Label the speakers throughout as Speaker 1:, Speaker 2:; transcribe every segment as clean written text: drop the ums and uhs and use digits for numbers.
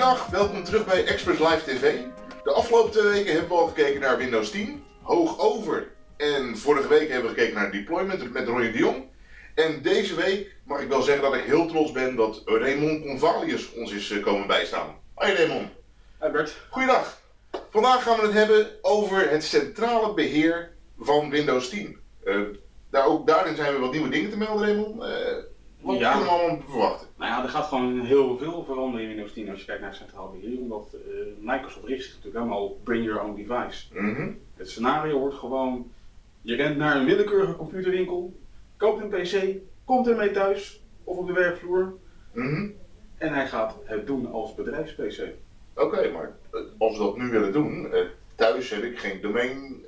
Speaker 1: Goeiedag, welkom terug bij Express Live TV. De afgelopen 2 weken hebben we al gekeken naar Windows 10, hoog over. En vorige week hebben we gekeken naar deployment met Ronnie de Jong. En deze week mag ik wel zeggen dat ik heel trots ben dat Raymond Convalius ons is komen bijstaan. Hoi Raymond.
Speaker 2: Hi Bert.
Speaker 1: Goeiedag. Vandaag gaan we het hebben over het centrale beheer van Windows 10. Ook daarin zijn we wat nieuwe dingen te melden, Raymond. Wat kunnen we allemaal verwachten?
Speaker 2: Nou ja, er gaat gewoon heel veel veranderen in Windows 10 als je kijkt naar het centraal beheer. Omdat Microsoft richt zich natuurlijk helemaal op bring your own device. Het scenario wordt gewoon, je rent naar een willekeurige computerwinkel, koopt een PC, komt ermee thuis of op de werkvloer en hij gaat het doen als bedrijfs-PC.
Speaker 1: Oké, maar als we dat nu willen doen, thuis heb ik geen domain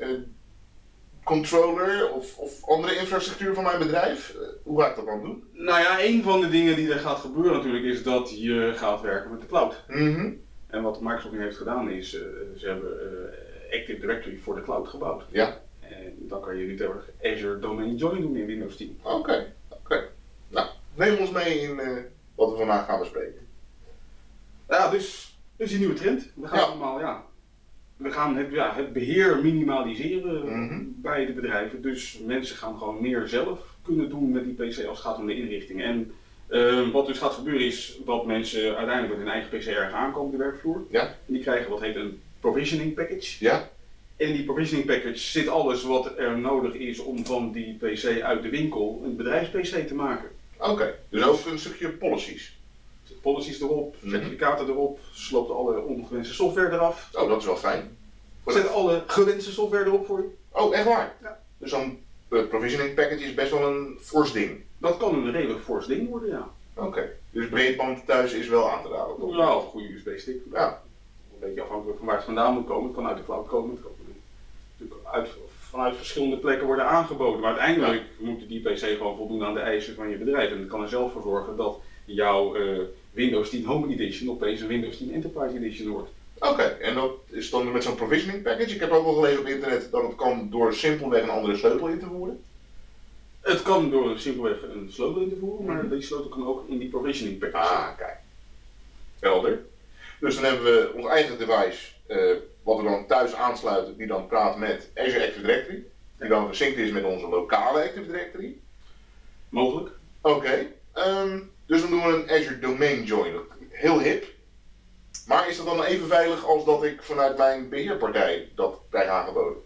Speaker 1: controller of andere infrastructuur van mijn bedrijf. Hoe ga ik dat dan doen?
Speaker 2: Nou ja, een van de dingen die er gaat gebeuren natuurlijk is dat je gaat werken met de cloud. En wat Microsoft nu heeft gedaan is, ze hebben Active Directory voor de cloud gebouwd.
Speaker 1: Ja.
Speaker 2: En dan kan je nu tegenwoordig Azure Domain Join doen in Windows 10.
Speaker 1: Oké. Nou, neem ons mee in wat we vandaag gaan bespreken.
Speaker 2: Ja, dus die nieuwe trend. We gaan we gaan het beheer minimaliseren bij de bedrijven. Dus mensen gaan gewoon meer zelf kunnen doen met die PC als het gaat om de inrichting. En wat dus gaat gebeuren is dat mensen uiteindelijk met hun eigen PC ergens aankomen op de werkvloer.
Speaker 1: Ja.
Speaker 2: En die krijgen wat heet een provisioning package.
Speaker 1: Ja.
Speaker 2: En in die provisioning package zit alles wat er nodig is om van die PC uit de winkel een bedrijfs-PC te maken.
Speaker 1: Oké, dus ook een stukje policies.
Speaker 2: Policies erop, certificaten erop, sloopt alle ongewenste software eraf.
Speaker 1: Oh, dat is wel fijn.
Speaker 2: Zet alle gewenste software erop voor je.
Speaker 1: Oh, echt waar?
Speaker 2: Ja.
Speaker 1: Dus zo'n provisioning package is best wel een fors ding.
Speaker 2: Dat kan een redelijk fors ding worden, ja.
Speaker 1: Oké, dus breedband thuis is wel aan te raden. Toch?
Speaker 2: Ja, een goede USB-stick.
Speaker 1: Ja.
Speaker 2: Een beetje afhankelijk van waar het vandaan moet komen. Het kan uit de cloud komen. Het kan natuurlijk vanuit verschillende plekken worden aangeboden. Maar uiteindelijk moet die PC gewoon voldoen aan de eisen van je bedrijf. En dat kan er zelf voor zorgen dat jouw Windows 10 Home Edition opeens een Windows 10 Enterprise Edition wordt.
Speaker 1: Oké, en dat is dan met zo'n provisioning package. Ik heb ook wel gelezen op internet dat het kan door simpelweg een andere sleutel in te voeren.
Speaker 2: Het kan door simpelweg een sleutel in te voeren, maar die sleutel kan ook in die provisioning package.
Speaker 1: Ah, kijk. Helder. Dus dan hebben we ons eigen device, wat we dan thuis aansluiten, die dan praat met Azure Active Directory. Die dan gesynct is met onze lokale Active Directory.
Speaker 2: Mogelijk.
Speaker 1: Oké. Dus dan doen we een Azure Domain Join. Heel hip. Maar is dat dan even veilig als dat ik vanuit mijn beheerpartij dat krijg aangeboden?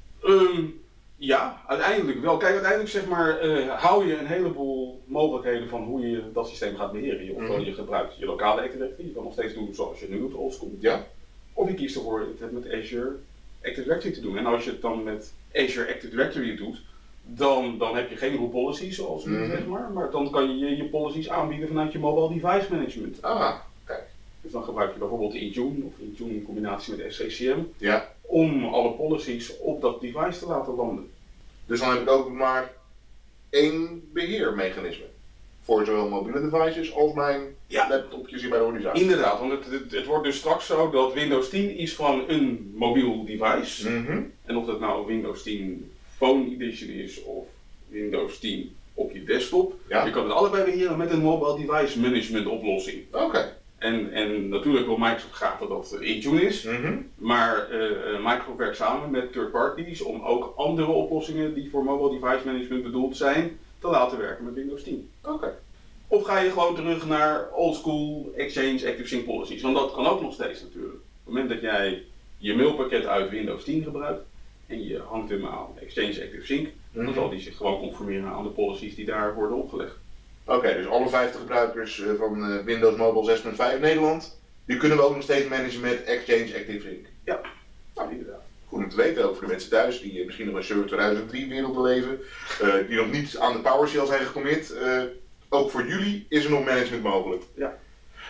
Speaker 2: Ja, uiteindelijk wel. Kijk, uiteindelijk zeg maar, hou je een heleboel mogelijkheden van hoe je dat systeem gaat beheren. Ofwel je gebruikt je lokale Active Directory, je kan nog steeds doen zoals je nu doet, oldschool.
Speaker 1: Ja.
Speaker 2: Of je kiest ervoor het met Azure Active Directory te doen. En als je het dan met Azure Active Directory doet, dan heb je geen root policies zoals nu zeg maar dan kan je je policies aanbieden vanuit je mobile device management.
Speaker 1: Ah, kijk.
Speaker 2: Dus dan gebruik je bijvoorbeeld Intune of Intune in combinatie met SCCM
Speaker 1: Ja.
Speaker 2: om alle policies op dat device te laten landen.
Speaker 1: Dus dan heb ik ook maar één beheermechanisme. Voor zowel mobiele devices als mijn laptopjes hier bij de organisatie.
Speaker 2: Inderdaad, want het wordt dus straks zo dat Windows 10 is van een mobiel device. En of dat nou Windows 10 Phone Edition is of Windows 10 op je desktop.
Speaker 1: Ja.
Speaker 2: Je kan het allebei beheren met een mobile device management oplossing.
Speaker 1: Oké.
Speaker 2: En natuurlijk wil Microsoft graag dat dat Intune is, maar Microsoft werkt samen met third parties om ook andere oplossingen die voor mobile device management bedoeld zijn, te laten werken met Windows 10.
Speaker 1: Oké.
Speaker 2: Of ga je gewoon terug naar oldschool Exchange Active Sync policies, want dat kan ook nog steeds natuurlijk. Op het moment dat jij je mailpakket uit Windows 10 gebruikt en je hangt hem aan Exchange Active Sync, dan zal die zich gewoon conformeren aan de policies die daar worden opgelegd.
Speaker 1: Oké, dus alle 50 gebruikers van Windows Mobile 6.5 Nederland, die kunnen we ook nog steeds managen met Exchange Active Sync.
Speaker 2: Ja, nou inderdaad.
Speaker 1: Goed om te weten, ook voor de mensen thuis die misschien nog een Server 2003 wereld beleven, die nog niet aan de PowerShell zijn gecommit. Ook voor jullie is er nog management mogelijk.
Speaker 2: Ja.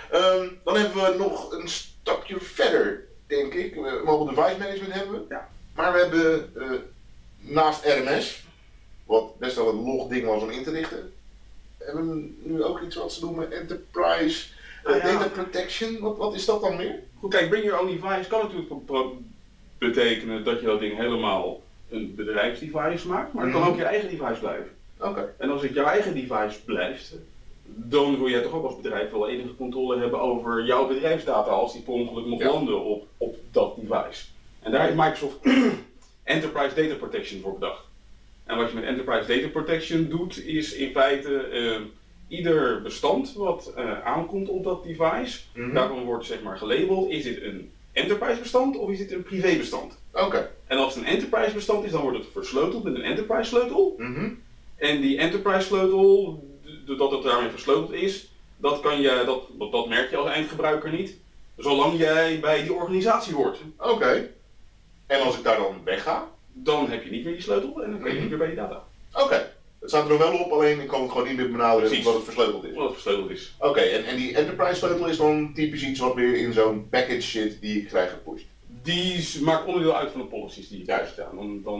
Speaker 1: Dan hebben we nog een stapje verder, denk ik. Mobile device management hebben we.
Speaker 2: Ja.
Speaker 1: Maar we hebben naast RMS, wat best wel een log ding was om in te richten, hebben we nu ook iets wat ze doen met Enterprise Data Protection. Wat is dat dan meer?
Speaker 2: Goed, kijk, bring your own device kan natuurlijk betekenen dat je dat ding helemaal een bedrijfsdevice maakt, maar het kan ook je eigen device blijven.
Speaker 1: Oké.
Speaker 2: En als het jouw eigen device blijft, dan wil jij toch ook als bedrijf wel enige controle hebben over jouw bedrijfsdata als die per ongeluk nog landen op dat device. En daar heeft Microsoft Enterprise Data Protection voor bedacht. En wat je met Enterprise Data Protection doet, is in feite ieder bestand wat aankomt op dat device, daarvan wordt zeg maar gelabeld, is dit een enterprise bestand of is dit een privé bestand?
Speaker 1: Oké.
Speaker 2: En als het een enterprise bestand is, dan wordt het versleuteld met een enterprise sleutel. En die enterprise sleutel, doordat het daarmee versleuteld is, dat merk je als eindgebruiker niet, zolang jij bij die organisatie hoort.
Speaker 1: Oké. En als ik daar dan wegga?
Speaker 2: Dan heb je niet meer die sleutel en dan kan je niet meer bij die data.
Speaker 1: Oké. Het staat er nog wel op, alleen ik kan het gewoon niet meer benaderen omdat het versleuteld is.
Speaker 2: Omdat het versleuteld is.
Speaker 1: Oké, en die enterprise sleutel is dan typisch iets wat weer in zo'n package zit die ik krijg gepusht?
Speaker 2: Die maakt onderdeel uit van de policies die je krijgt. Ja,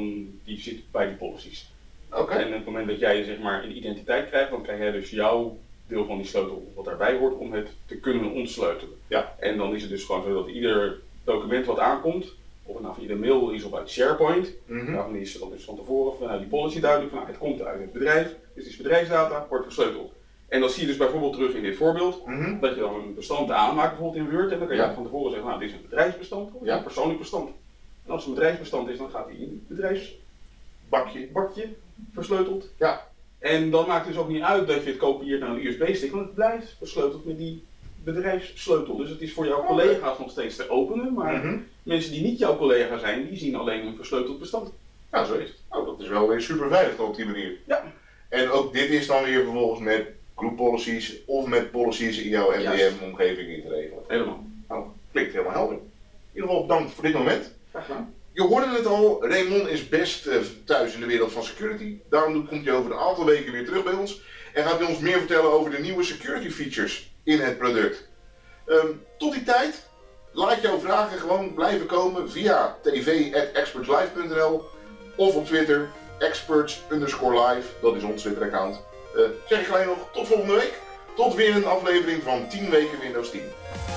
Speaker 2: die zit bij die policies.
Speaker 1: Oké.
Speaker 2: En op het moment dat jij zeg maar een identiteit krijgt, dan krijg jij dus jouw deel van die sleutel wat daarbij hoort om het te kunnen ontsleutelen.
Speaker 1: Ja.
Speaker 2: En dan is het dus gewoon zo dat ieder document wat aankomt, of het nou via de mail is of uit SharePoint, daarvan is dan dus van tevoren vanuit die policy duidelijk van het komt uit het bedrijf, dus het is bedrijfsdata, wordt versleuteld. En dat zie je dus bijvoorbeeld terug in dit voorbeeld, dat je dan een bestand aanmaakt bijvoorbeeld in Word en dan kan je van tevoren zeggen, nou dit is een bedrijfsbestand of een persoonlijk bestand. En als het een bedrijfsbestand is, dan gaat die in het bedrijfsbakje versleuteld.
Speaker 1: Ja.
Speaker 2: En dan maakt het dus ook niet uit dat je het kopieert naar een USB-stick, want het blijft versleuteld met die bedrijfssleutel. Dus het is voor jouw collega's nog steeds te openen, maar mensen die niet jouw collega zijn, die zien alleen een versleuteld bestand.
Speaker 1: Nou, zo is het. Oh, dat is wel weer super veilig op die manier.
Speaker 2: Ja.
Speaker 1: En ook dit is dan weer vervolgens met group policies of met policies in jouw MDM-omgeving in te regelen.
Speaker 2: Helemaal.
Speaker 1: Nou, klinkt helemaal helder. In ieder geval bedankt voor dit moment.
Speaker 2: Graag gedaan.
Speaker 1: Je hoorde het al, Raymond is best thuis in de wereld van security. Daarom komt hij over een aantal weken weer terug bij ons. En gaat hij ons meer vertellen over de nieuwe security features in het product. Tot die tijd, laat jouw vragen gewoon blijven komen via tv@expertslive.nl of op Twitter, experts_live, dat is ons Twitter-account. Zeg ik alleen nog tot volgende week. Tot weer een aflevering van 10 weken Windows 10.